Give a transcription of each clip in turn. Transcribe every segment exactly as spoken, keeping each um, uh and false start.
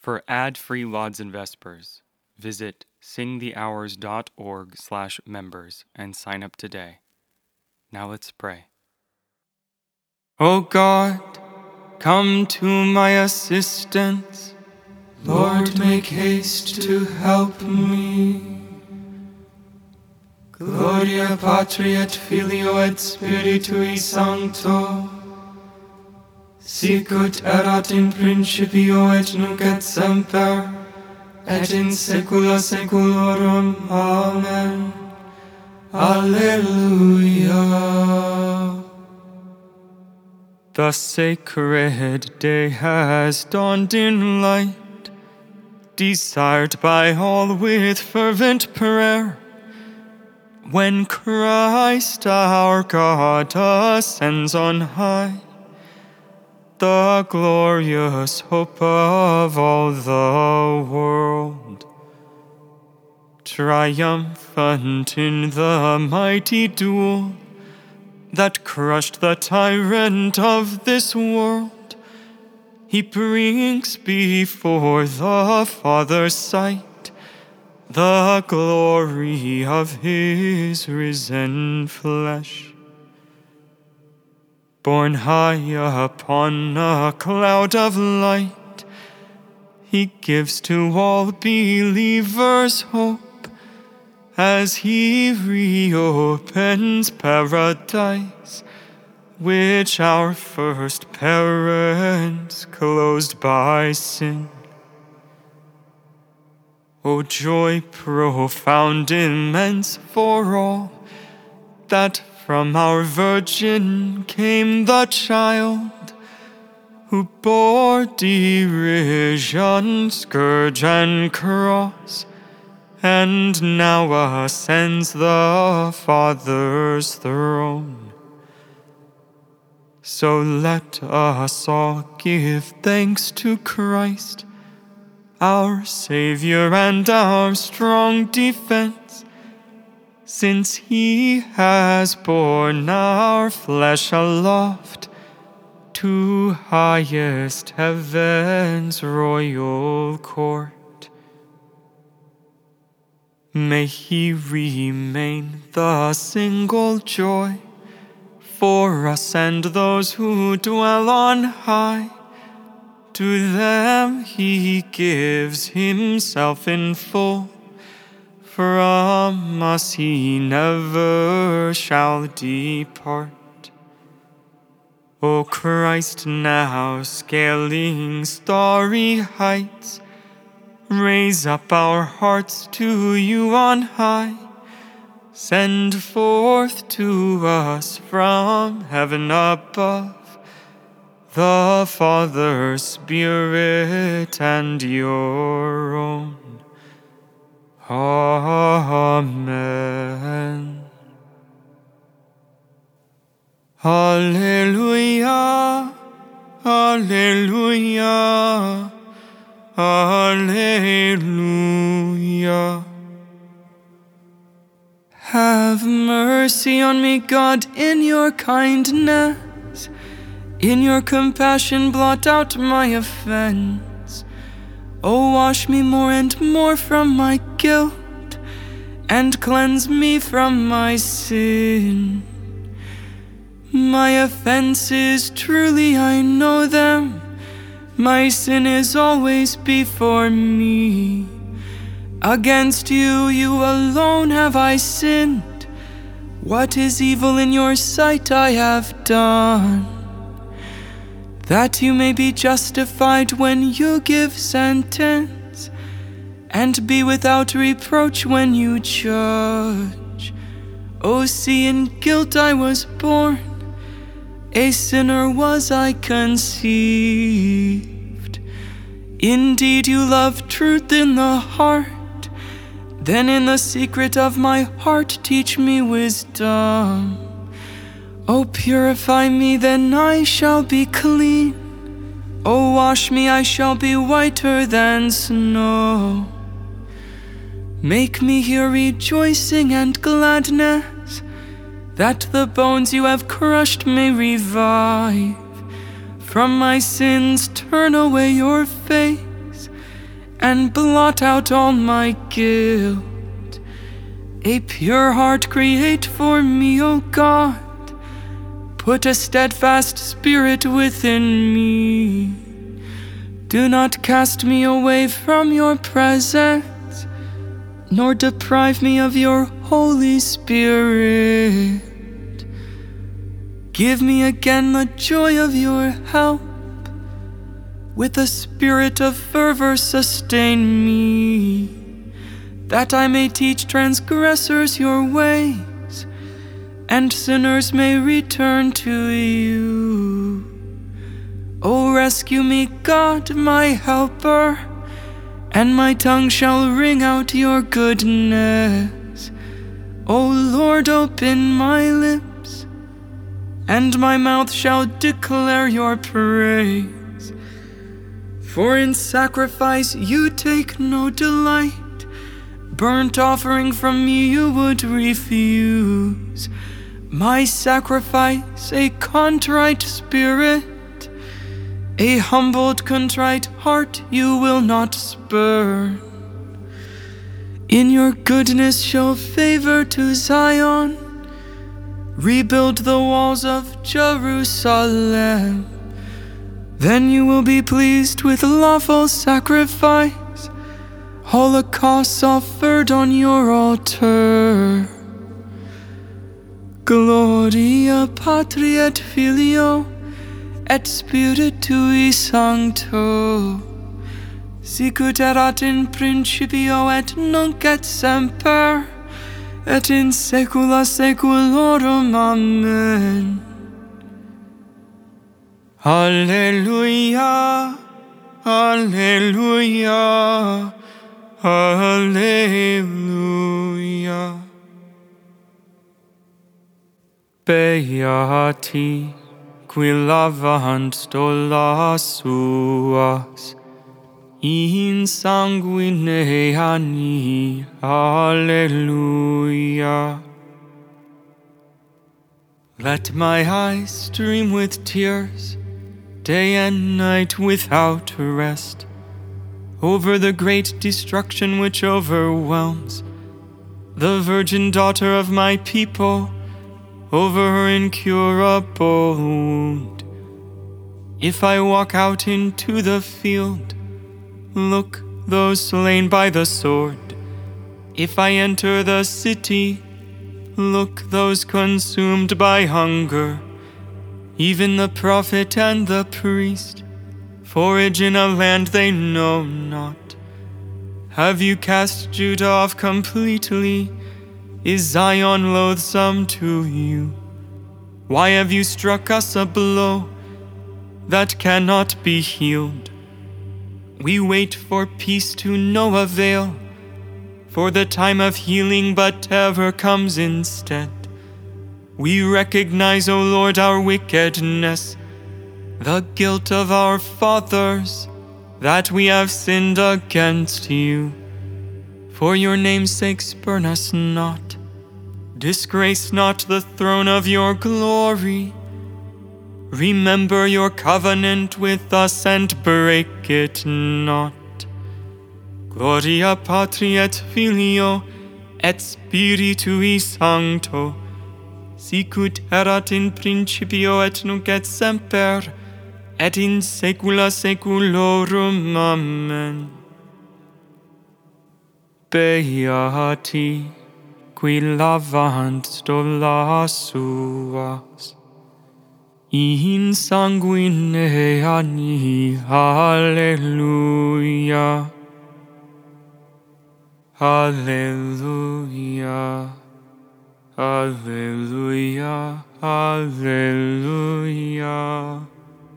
For ad-free lauds and vespers, visit singthehours.org slash members and sign up today. Now let's pray. O God, come to my assistance. Lord, make haste to help me. Gloria Patri et Filio et Spiritui Sancto, sicut erat in principio et nunc et semper, et in saecula saeculorum. Amen. Alleluia. The sacred day has dawned in light, desired by all with fervent prayer. When Christ our God ascends on high, the glorious hope of all the world, triumphant in the mighty duel that crushed the tyrant of this world, he brings before the Father's sight the glory of his risen flesh. Borne high upon a cloud of light, he gives to all believers hope as he reopens paradise, which our first parents closed by sin. O joy profound, immense for all, that from our Virgin came the child, who bore derision, scourge, and cross, and now ascends the Father's throne. So let us all give thanks to Christ, our Savior and our strong defense, since he has borne our flesh aloft to highest heaven's royal court. May he remain the single joy for us and those who dwell on high. To them he gives himself in full, from us he never shall depart. O Christ, now scaling starry heights, raise up our hearts to you on high. Send forth to us from heaven above the Father's Spirit and your own. Amen. Alleluia, alleluia, alleluia. Have mercy on me, God, in your kindness. In your compassion blot out my offense. Oh, wash me more and more from my guilt, and cleanse me from my sin. My offenses, truly I know them. My sin is always before me. Against you, you alone have I sinned. What is evil in your sight I have done, that you may be justified when you give sentence, and be without reproach when you judge. O see, in guilt I was born, a sinner was I conceived. Indeed, you love truth in the heart. Then in the secret of my heart teach me wisdom. O purify me, then I shall be clean. O wash me, I shall be whiter than snow. Make me hear rejoicing and gladness, that the bones you have crushed may revive. From my sins turn away your face, and blot out all my guilt. A pure heart create for me, O God. Put a steadfast spirit within me. Do not cast me away from your presence, nor deprive me of your Holy Spirit. Give me again the joy of your help. With a spirit of fervor sustain me, that I may teach transgressors your ways, and sinners may return to you. O rescue me, God, my helper, and my tongue shall ring out your goodness. O Lord, open my lips, and my mouth shall declare your praise. For in sacrifice you take no delight, burnt offering from me you would refuse. My sacrifice, a contrite spirit, a humbled, contrite heart you will not spurn. In your goodness show favor to Zion, rebuild the walls of Jerusalem. Then you will be pleased with lawful sacrifice, holocausts offered on your altar. Gloria Patri et Filio et Spiritui Sancto, sicut erat in principio et nunc et semper, et in saecula saeculorum. Amen. Alleluia, alleluia, alleluia. Beati qui lavant stolas suas in sanguine anni. Alleluia. Let my eyes stream with tears, day and night without rest, over the great destruction which overwhelms the virgin daughter of my people, over her incurable wound. If I walk out into the field, look, those slain by the sword. If I enter the city, look, those consumed by hunger. Even the prophet and the priest forage in a land they know not. Have you cast Judah off completely? Is Zion loathsome to you? Why have you struck us a blow that cannot be healed? We wait for peace to no avail, for the time of healing but ever comes instead. We recognize, O Lord, our wickedness, the guilt of our fathers, that we have sinned against you. For your name's sake spurn us not. Disgrace not the throne of your glory. Remember your covenant with us and break it not. Gloria Patri et Filio et Spiritui Sancto, sicut erat in principio et nunc et semper, et in saecula saeculorum. Amen. Beati qui lavant stolas suas in sanguine anni. Alleluia. Alleluia. Alleluia. Alleluia.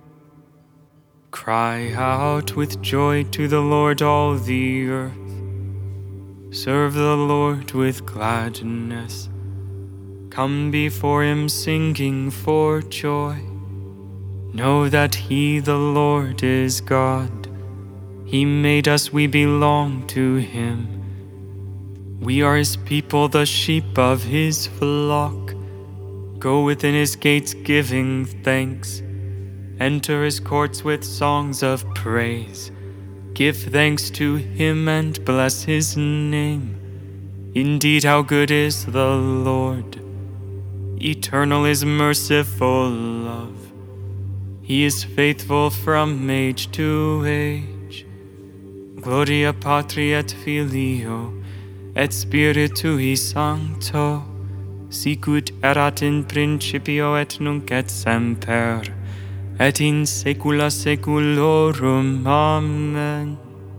Cry out with joy to the Lord, all the earth. Serve the Lord with gladness. Come before him singing for joy. Know that he, the Lord, is God. He made us, we belong to him. We are his people, the sheep of his flock. Go within his gates giving thanks. Enter his courts with songs of praise. Give thanks to him and bless his name. Indeed, how good is the Lord. Eternal is merciful love. He is faithful from age to age. Gloria Patri et Filio, et Spiritui Sancto, sicut erat in principio et nunc et semper, et in saecula saeculorum. Amen.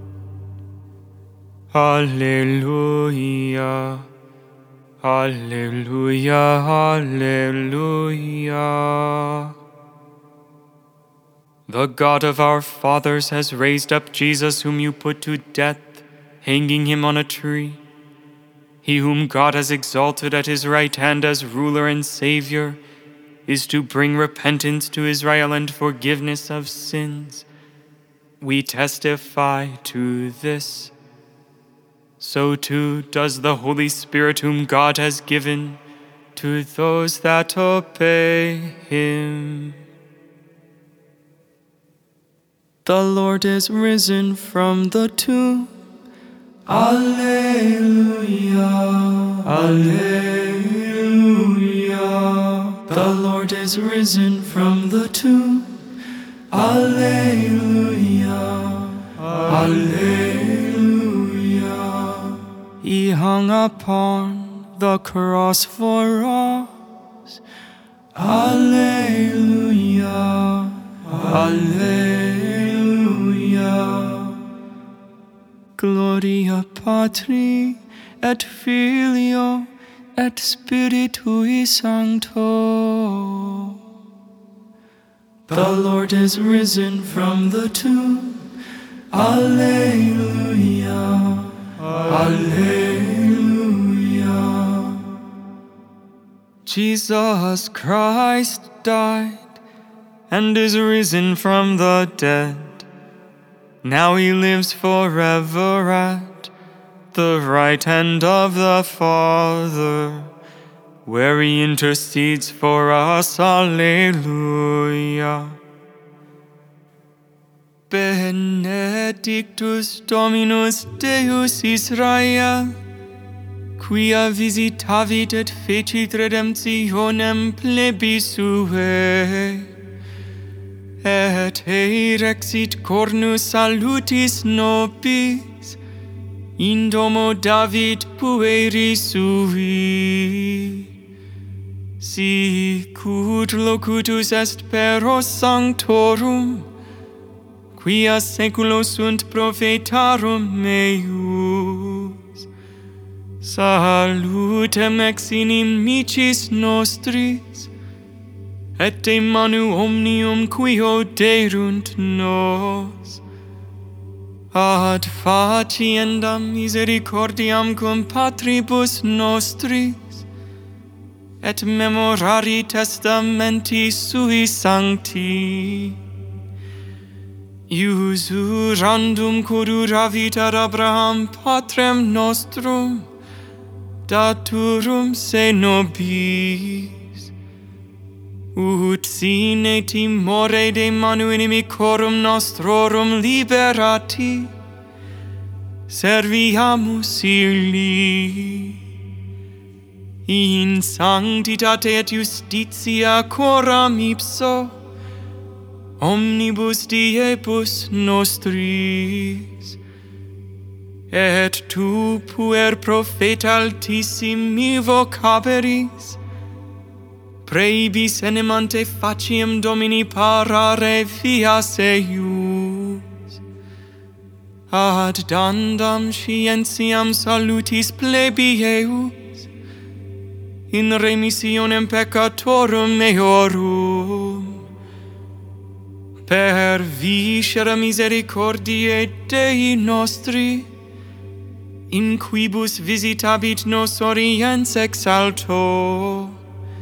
Alleluia. Alleluia. Alleluia. The God of our fathers has raised up Jesus, whom you put to death, hanging him on a tree. He whom God has exalted at his right hand as ruler and Savior is to bring repentance to Israel and forgiveness of sins. We testify to this. So too does the Holy Spirit, whom God has given to those that obey him. The Lord is risen from the tomb. Alleluia, alleluia. The Lord is risen from the tomb. Alleluia, alleluia. He hung upon the cross for us. Alleluia, alleluia. Gloria Patri et Filio et Spiritui Sancto. The Lord is risen from the tomb. Alleluia, alleluia. Jesus Christ died and is risen from the dead. Now he lives forever at the right hand of the Father, where he intercedes for us. Alleluia. Benedictus Dominus Deus Israel, quia visitavit et fecit redemptionem plebis suae, et erexit cornus salutis nobis in domo David pueri sui. Sicut locutus est per os sanctorum, quia saeculo sunt prophetarum meus. Salutem ex inimicis nostris, et de manu omnium qui oderunt nos, ad faciendam misericordiam cum patribus nostris, et memorari testamenti sui sancti, usurandum curaravit ad Abraham patrem nostrum, daturum se nobis, ut sine timore de manu inimicorum nostrorum liberati, serviamus illi, in sanctitate et justitia coram ipso, omnibus diebus nostris, et tu puer propheta altissimi vocaberis, praebis enemante faciem Domini parare fias eius, ad dandam scientiam salutis plebieus, in remissionem peccatorum meorum, per viscera misericordiae Dei nostri, in quibus visitabit nos oriens ex alto,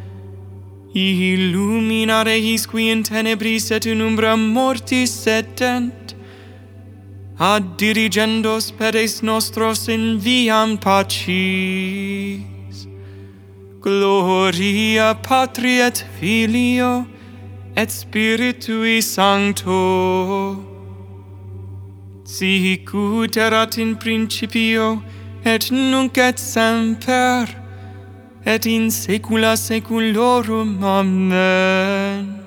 illuminare his qui in tenebris et in umbra mortis sedent, ad dirigendos pedes nostros in viam pacis. Gloria Patri et Filio et Spiritui Sancto, sic ut erat in principio, et nunc et semper, et in saecula saeculorum. Amen.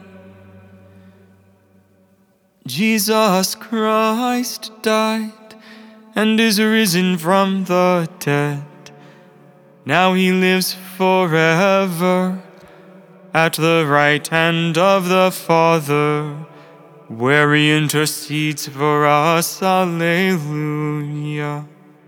Jesus Christ died and is risen from the dead. Now he lives forever at the right hand of the Father, where he intercedes for us. Alleluia.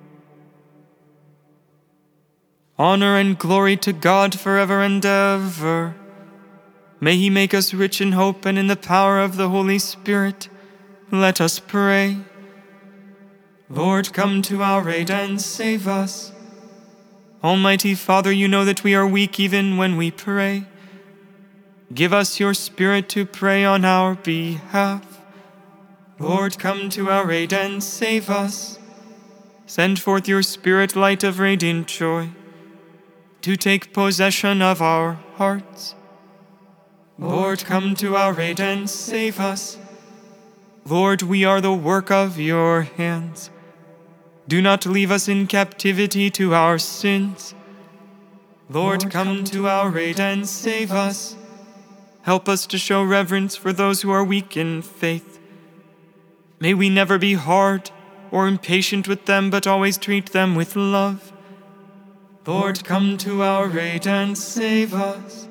Honor and glory to God forever and ever. May he make us rich in hope and in the power of the Holy Spirit. Let us pray. Lord, come to our aid and save us. Almighty Father, you know that we are weak even when we pray. Give us your Spirit to pray on our behalf. Lord, come to our aid and save us. Send forth your Spirit, light of radiant joy, to take possession of our hearts. Lord, come to our aid and save us. Lord, we are the work of your hands. Do not leave us in captivity to our sins. Lord, come to our aid and save us. Help us to show reverence for those who are weak in faith. May we never be hard or impatient with them, but always treat them with love. Lord, come to our aid and save us.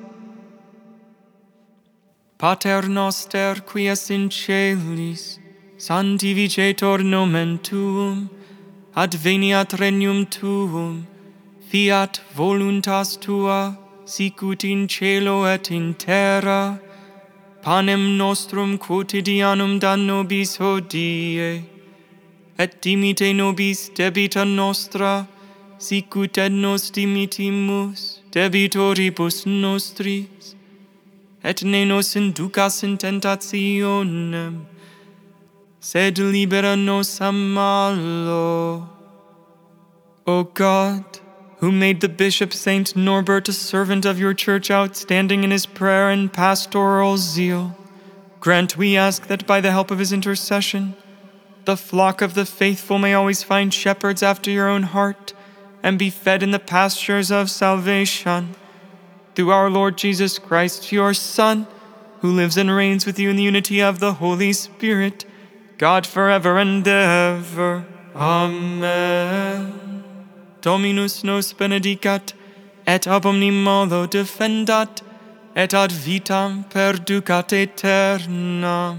Pater noster, qui es in celis, sanctificetur nomen tuum, adveniat regnum tuum, fiat voluntas tua, sic ut in cielo et in terra. Panem nostrum quotidianum da nobis hodie, et dimite nobis debita nostra, sic ut et nos dimitimus debitoribus nostris, et ne nos inducas in tentationem, sed libera nos a malo. O God, who made the Bishop Saint Norbert a servant of your church outstanding in his prayer and pastoral zeal, grant, we ask, that by the help of his intercession, the flock of the faithful may always find shepherds after your own heart, and be fed in the pastures of salvation. Through our Lord Jesus Christ, your Son, who lives and reigns with you in the unity of the Holy Spirit, God forever and ever. Amen. Dominus nos benedicat, et ab omni malo defendat, et ad vitam perducat aeternam.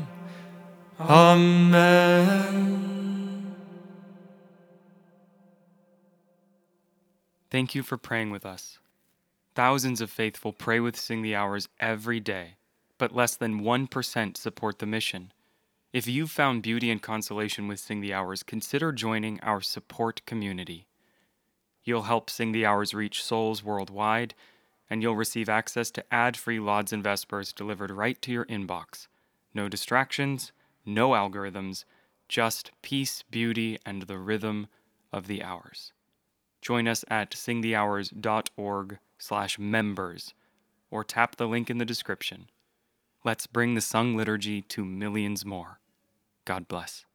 Amen. Thank you for praying with us. Thousands of faithful pray with Sing the Hours every day, but less than one percent support the mission. If you've found beauty and consolation with Sing the Hours, consider joining our support community. You'll help Sing the Hours reach souls worldwide, and you'll receive access to ad-free Lauds and Vespers delivered right to your inbox. No distractions, no algorithms, just peace, beauty, and the rhythm of the hours. Join us at singthehours.org slash members, or tap the link in the description. Let's bring the sung liturgy to millions more. God bless.